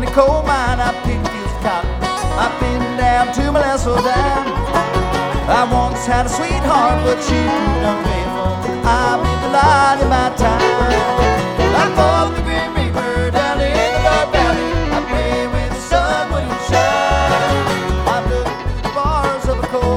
coal mine, I picked fields of cotton. I've been down to my last old dime. I once had a sweetheart, but she proved unfaithful. I've been denied in my time. I thought the